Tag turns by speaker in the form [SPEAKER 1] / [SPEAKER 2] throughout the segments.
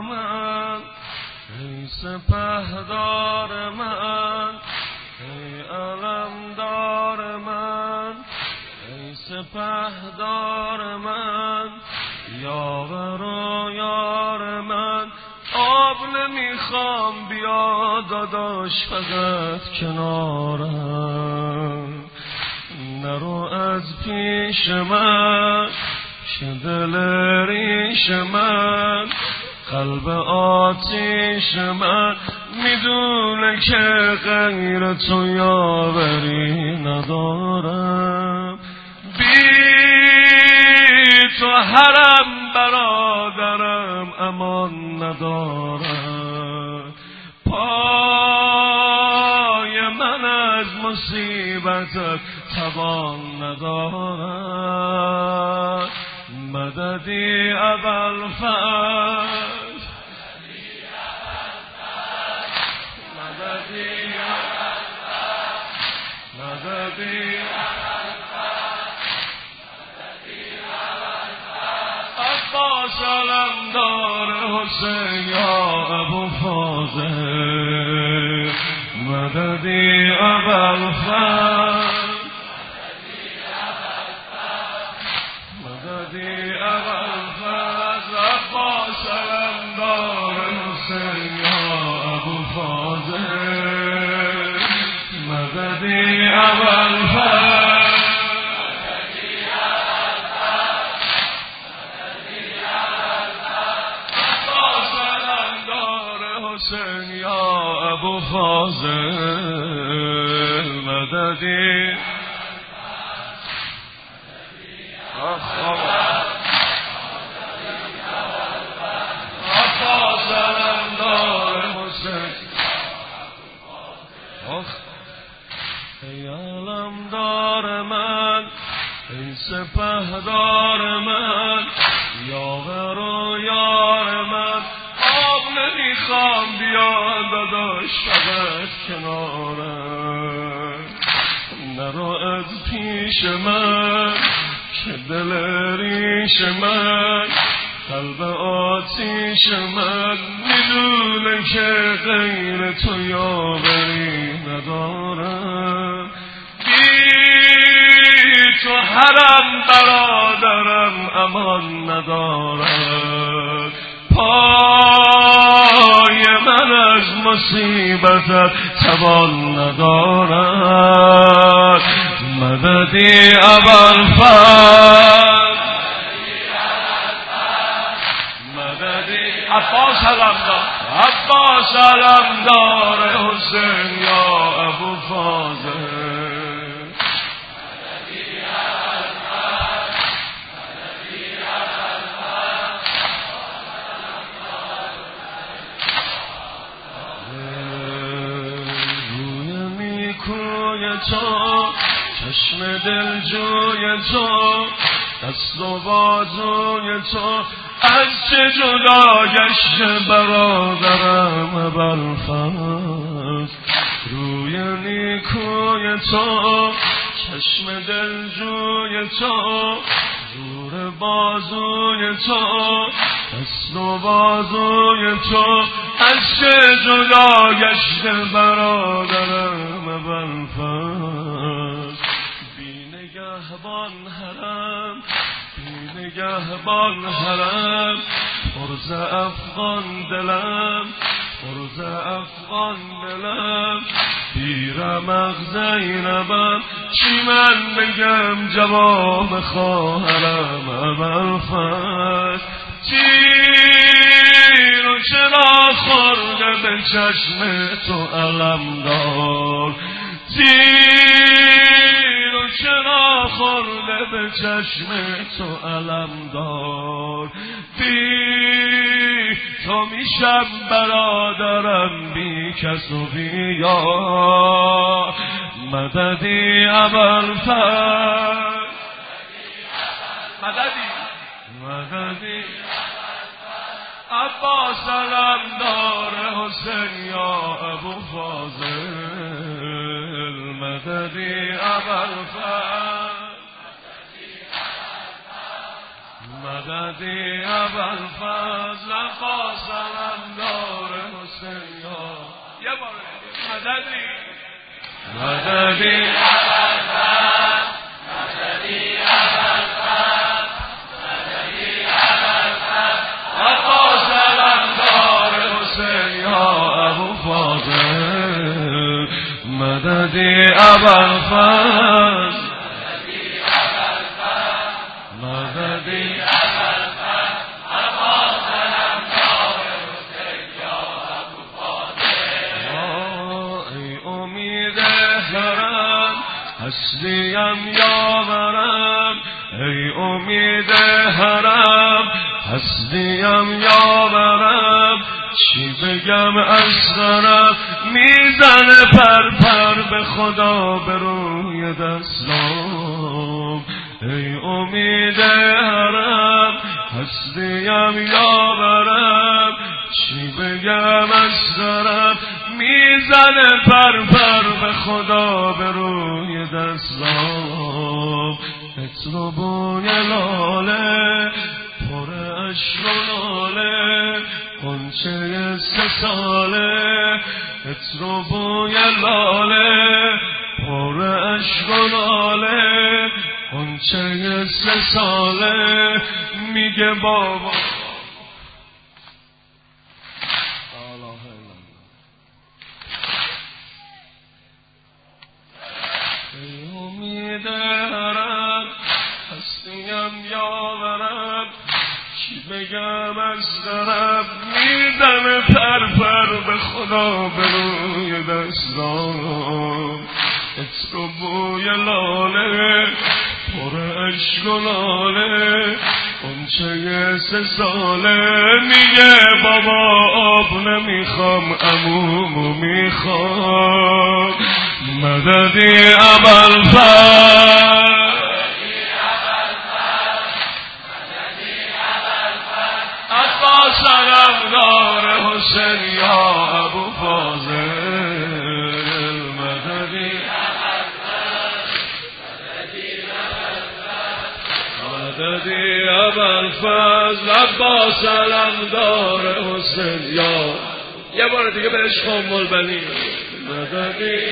[SPEAKER 1] من ای سپهدار من ای علمدار من ای سپهدار من یاور و یار من آب نمیخوام بیا داداش فقط کنارم نرو از پیش من که دل ریش من قلب آتیش من میدونه که غیر تو یاوری ندارم بی تو حرم برادرم امان ندارم پای من از مصیبتت توان ندارم مددی ابوالفضل عباس علمدار حسین یا ابو فاضل مددی ابوالفضل مددی ابوالفضل عباس علمدار حسین یا ابو فاضل مددی ابوالفضل حسین یا ابو فاضل مددی عباس علمدار حسین ای علمدار من ای سپهدار من یاور و یار من آب نمیخوام بیا داداش فقط کنارم نرو از پیش من که دل ریش من قلب آتیش من میدونه که غیر تو یاوری ندارم بی تو حرم برادرم امان ندارم پای من از مصیبتت توان ندارد مددی ابوالفضل مددی عباس علمدار حسین یا ابو فاضل تو چشم دلجوی تو دست و بازوی تو از چه جدا گشت برادرم ابوالفضل روی نیکوی تو چشم دلجوی تو زور بازوی تو دست و بازوی تو از چه جدا گشت برادرم ابوالفضل بی نگهبان حرم بی نگهبان حرم پرز افغان دلم پرز افغان دلم بیرمق زینبم چی من بگم جواب خواهرم ابوالفضل تیر و چرا خورده به چشم تو علمدار تیر و چرا خورده به چشم تو علمدار بی تو میشم برادرم بی کس و بی یار مددی ابوالفضل مددی عباس علمدار حسین یا ابو فاضل مددی ابوالفضل مددی ابوالفضل عباس علمدار حسین یا یه بار مددی ابوالفضل مددی ابوالفضل مددی ابوالفضل عباس علمدار حسین یا ابوالفضل مددی ابوالفضل هستیم یاورم ای امید حرم هستیم یاورم چی بگم اصغرم میزنه پر به خدا به روی دستام ای امید حرم هستیم یاورم چی بگم اصغرم میزنه پر به خدا به روی دستام عطر و بوی لاله پر عشق و لاله غنچه 3 ساله عطر و بوی لاله پر عشق و لاله غنچه 3 ساله میگه بابا دارم هستیم یاورم چی بگم از درم میدم پر به خدا به روی دستام عطر و بوی لاله پر عشق و لاله غنچه 3 ساله میگه بابا آب نمیخوام عمومو میخوام مددی ابوالفضل عباس علمدار حسین یا ابوالفضل مددی ابوالفضل عباس علمدار حسین یا یه بار دیگه بهش خامل بنی مددی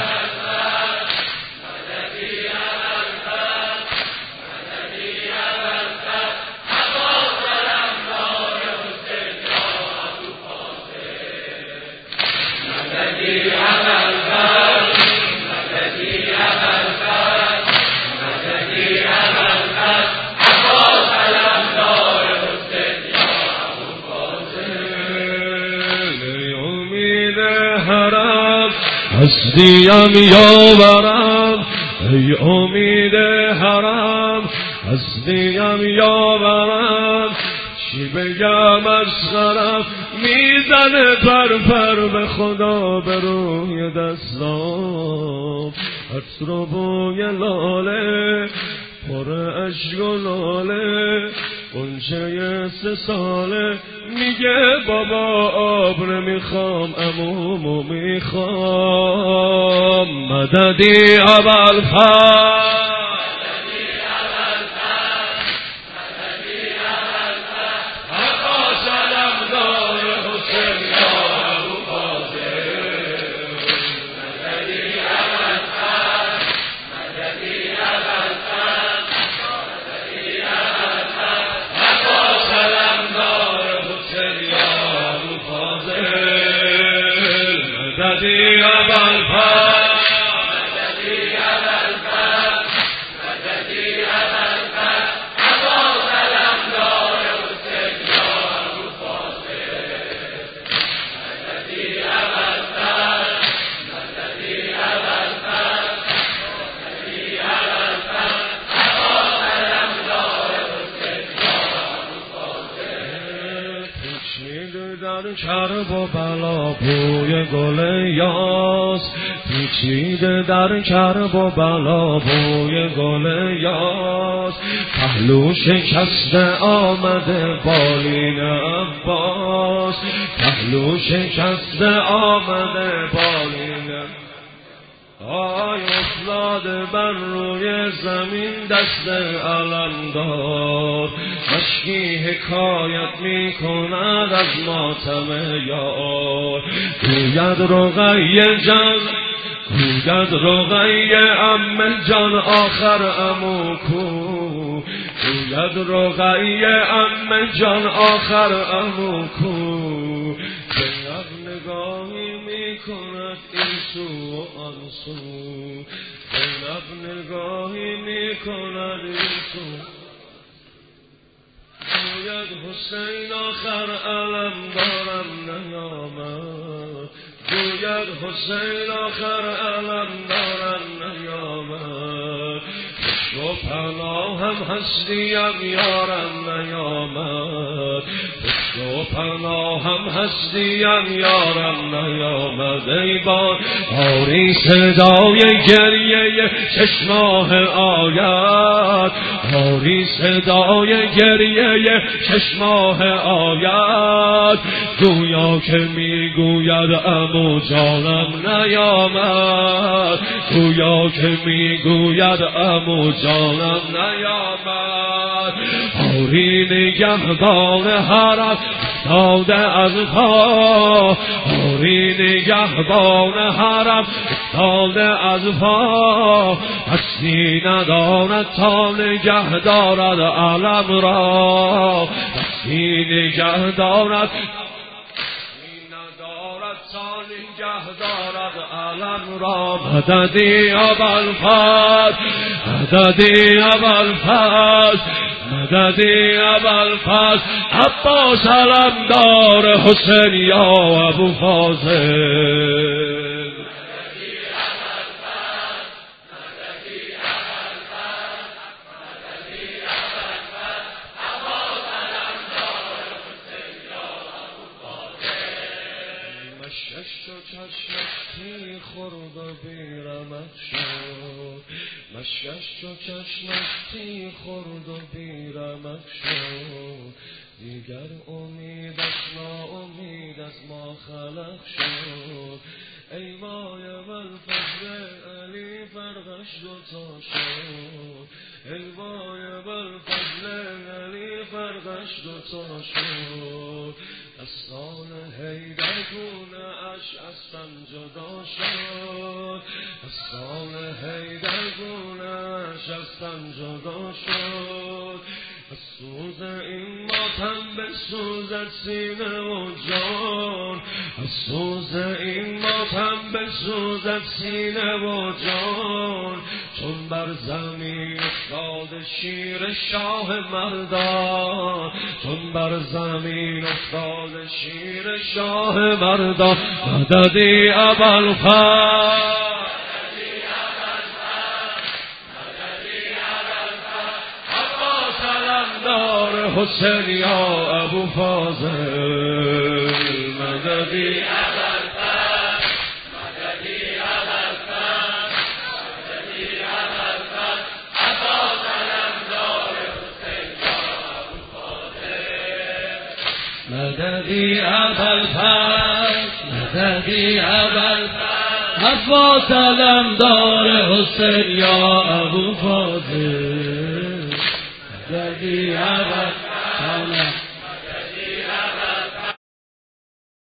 [SPEAKER 1] هستیم یاورم ای امید حرم هستیم یاورم چی بگم از غرم میزنه پر به خدا به روی دستام عطر و بوی لاله پر عشق و لاله غنچه 3 ساله میگه بابا آب نمیخوام عمومو میخوام مددی ابوالفضل عباس علمدار حسین یا ابوالفضل مددی ابوالفضل مددی ابوالفضل مددی ابوالفضل عباس علمدار حسین یا ابوالفضل مددی ابوالفضل در کرب و بلا بوی گل یاس پیچیده در کرب و بلا بوی گل یاس پهلو شکسته آمده بالین عباس پهلو شکسته آمده بالین آی افتاده بر روی زمین دست علمدار، مشکی حکایت می کند از ماتم یار. گوید رقیه جان، گوید رقیه عمه جان آخر عمو کو، گوید رقیه عمه جان آخر عمو کو. زینب نگاهی می کند این سو و آن سو، زینب نگاهی می کند این سو. گوید حسین آخر علم دارم نیامد، گوید حسین آخر علم دارم نیامد. و پناهم هستیم یارم نیامد، و پناهم هستیم یارم نیامد. ای بار آری صدای گریه چشماه آید، آری صدای گریه چشماه آید. گویا که میگوید عمو جانم نیامد، گویا که میگوید عمو جانم نیامد. آری نگهبان حرم افتاده از پا، آری نگهبان حرم افتاده از پا. دستی ندارد تا نگه دارد علم را، دستی نگه دارد تا نگه دارد علم را. مددی ابوالفضل، مددی ابوالفضل، مددی ابوالفضل. عباس علمدار حسین یا ابوفاضل. مشکش و چشمش تی خورد و بیرمک شد، مشکش و چشمش تی خورد و بیرمک شد. دیگر امید از ناامید از ما خلق شد. ای وای ابوالفضل علی فرقش دوتا شد، ای وای ابوالفضل علی فرقش دوتا شد. دستان حیدر گونه اش از تن جدا شد، دستان حیدر گونه اش از تن جدا شد. از سوز این ماتم بسوزد سینه و جان، از سوز این ماتم بسوزد سینه و جان. چون بر زمین افتاد شیر شاه مردان، چون بر زمین افتاد شیر شاه مردان. مددی ابوالفضل، حسین یا ابوفاضل. مددی ابوالفضل، مددی ابوالفضل، مددی ابوالفضل. عباس علمدار حسین یا ابوفاضل. مددی ابوالفضل، مددی ابوالفضل. عباس علمدار حسین یا ابوفاضل. مددی ابوالفضل.